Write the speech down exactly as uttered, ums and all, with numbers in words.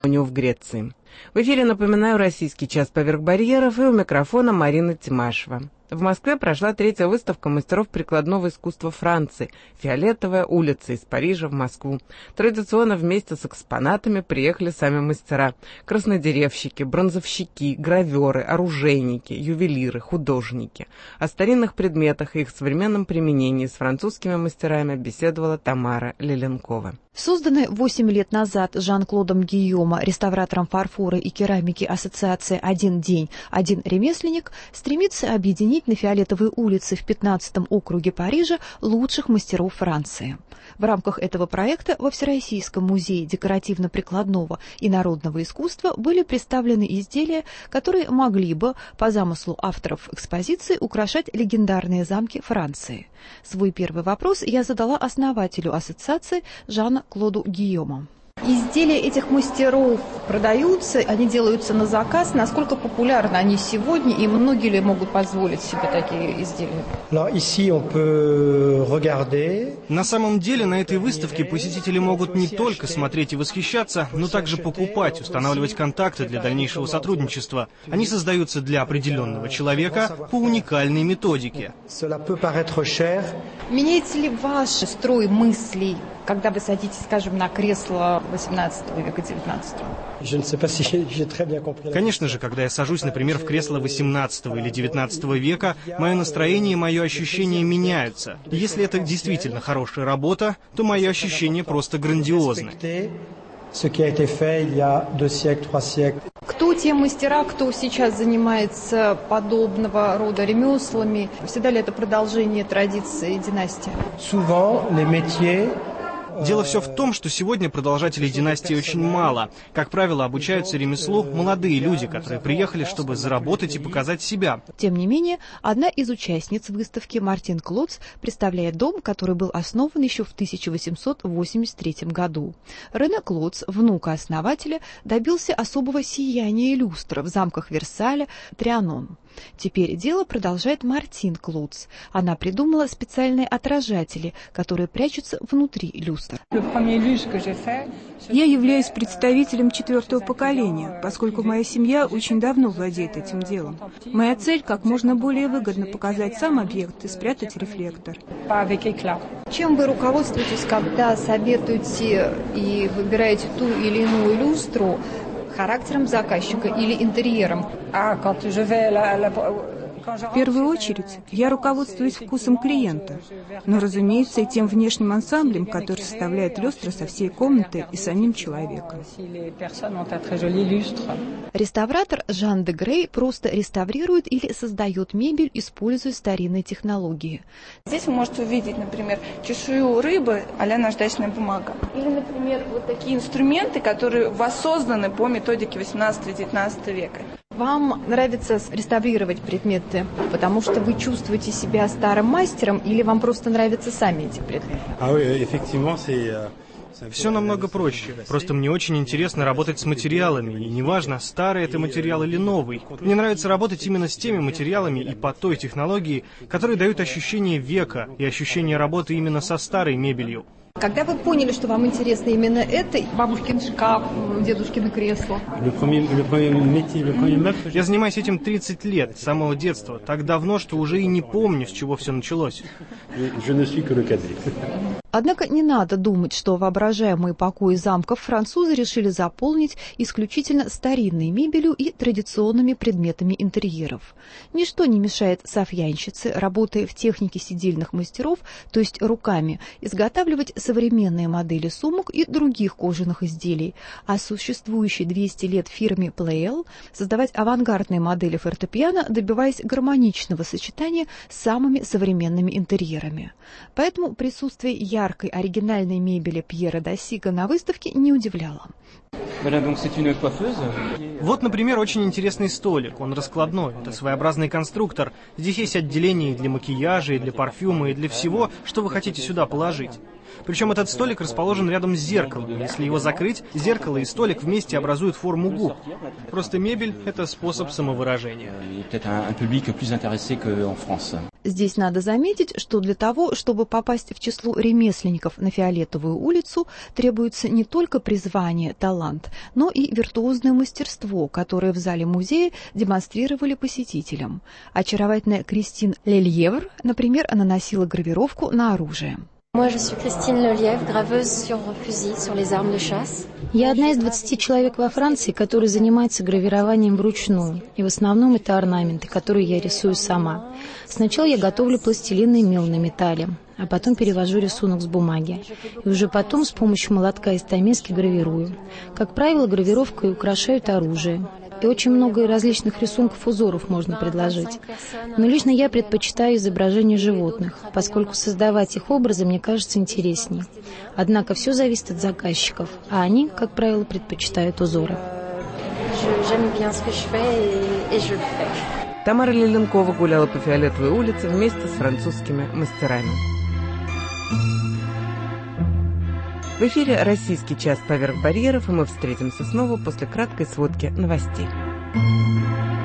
в Греции. В эфире, напоминаю, российский час поверх барьеров, и у микрофона Марина Тимашева. В Москве прошла третья выставка мастеров прикладного искусства Франции «Фиолетовая улица» из Парижа в Москву. Традиционно вместе с экспонатами приехали сами мастера: краснодеревщики, бронзовщики, граверы, оружейники, ювелиры, художники. О старинных предметах и их современном применении с французскими мастерами беседовала Тамара Леленкова. Созданная восемь лет назад Жан-Клодом Гийомо, реставратором фарфора и керамики ассоциации «Один день, один ремесленник», стремится объединить на Фиолетовой улице в пятнадцатом округе Парижа лучших мастеров Франции. В рамках этого проекта во Всероссийском музее декоративно-прикладного и народного искусства были представлены изделия, которые могли бы, по замыслу авторов экспозиции, украшать легендарные замки Франции. Свой первый вопрос я задала основателю ассоциации Жан-Клоду Гийомо. Изделия этих мастеров продаются, они делаются на заказ. Насколько популярны они сегодня, и многие ли могут позволить себе такие изделия? На самом деле на этой выставке посетители могут не только смотреть и восхищаться, но также покупать, устанавливать контакты для дальнейшего сотрудничества. Они создаются для определенного человека по уникальной методике. Меняется ли ваш строй мыслей, когда вы садитесь, скажем, на кресло восемнадцатого века, девятнадцатого? Конечно же, когда я сажусь, например, в кресло восемнадцатого или девятнадцатого века, мое настроение и мое ощущение меняются. И если это действительно хорошая работа, то мои ощущения просто грандиозны. Кто те мастера, кто сейчас занимается подобного рода ремеслами? Всегда ли это продолжение традиции династии? Дело все в том, что сегодня продолжателей династии очень мало. Как правило, обучаются ремеслу молодые люди, которые приехали, чтобы заработать и показать себя. Тем не менее, одна из участниц выставки, Мартин Клоц, представляет дом, который был основан еще в тысяча восемьсот восемьдесят третьем году. Рене Клоц, внука основателя, добился особого сияния люстр в замках Версаля, Трианон. Теперь дело продолжает Мартин Клоц. Она придумала специальные отражатели, которые прячутся внутри люстр. Я являюсь представителем четвертого поколения, поскольку моя семья очень давно владеет этим делом. Моя цель — как можно более выгодно показать сам объект и спрятать рефлектор. Чем вы руководствуетесь, когда советуете и выбираете ту или иную люстру? Характером заказчика или интерьером? В первую очередь, я руководствуюсь вкусом клиента, но, разумеется, и тем внешним ансамблем, который составляет люстры со всей комнатой и самим человеком. Реставратор Жан де Грей просто реставрирует или создает мебель, используя старинные технологии. Здесь вы можете увидеть, например, чешую рыбы а-ля наждачная бумага. Или, например, вот такие инструменты, которые воссозданы по методике восемнадцатого-девятнадцатого века. Вам нравится реставрировать предметы, потому что вы чувствуете себя старым мастером, или вам просто нравятся сами эти предметы? Все намного проще. Просто мне очень интересно работать с материалами, и неважно, старый это материал или новый. Мне нравится работать именно с теми материалами и по той технологии, которые дают ощущение века и ощущение работы именно со старой мебелью. Когда вы поняли, что вам интересно именно это, бабушкин шкаф, дедушкино кресло? Я занимаюсь этим тридцать лет, с самого детства. Так давно, что уже и не помню, с чего все началось. Однако не надо думать, что воображаемые покои замков французы решили заполнить исключительно старинной мебелью и традиционными предметами интерьеров. Ничто не мешает софьянщице, работая в технике сидельных мастеров, то есть руками, изготавливать современные модели сумок и других кожаных изделий, а существующей двести лет фирме Pleyel создавать авангардные модели фортепиано, добиваясь гармоничного сочетания с самыми современными интерьерами. Поэтому присутствие яркой оригинальной мебели Пьера Дасига на выставке не удивляло. Вот, например, очень интересный столик. Он раскладной. Это своеобразный конструктор. Здесь есть отделение и для макияжа, и для парфюма, и для всего, что вы хотите сюда положить. Причем этот столик расположен рядом с зеркалом. Если его закрыть, зеркало и столик вместе образуют форму губ. Просто мебель — это способ самовыражения. Здесь надо заметить, что для того, чтобы попасть в число ремесленников на Фиолетовую улицу, требуется не только призвание, талант, но и виртуозное мастерство, которое в зале музея демонстрировали посетителям. Очаровательная Кристин Лельевр, например, наносила гравировку на оружие. Я одна из двадцати человек во Франции, которые занимаются гравированием вручную. И в основном это орнаменты, которые я рисую сама. Сначала я готовлю пластилин и мел на металле, а потом перевожу рисунок с бумаги. И уже потом с помощью молотка из стамески гравирую. Как правило, гравировкой украшают оружие. И очень много различных рисунков, узоров можно предложить. Но лично я предпочитаю изображения животных, поскольку создавать их образы мне кажется интереснее. Однако все зависит от заказчиков, а они, как правило, предпочитают узоры. Тамара Леленкова гуляла по Фиолетовой улице вместе с французскими мастерами. В эфире «Российский час поверх барьеров», и мы встретимся снова после краткой сводки новостей.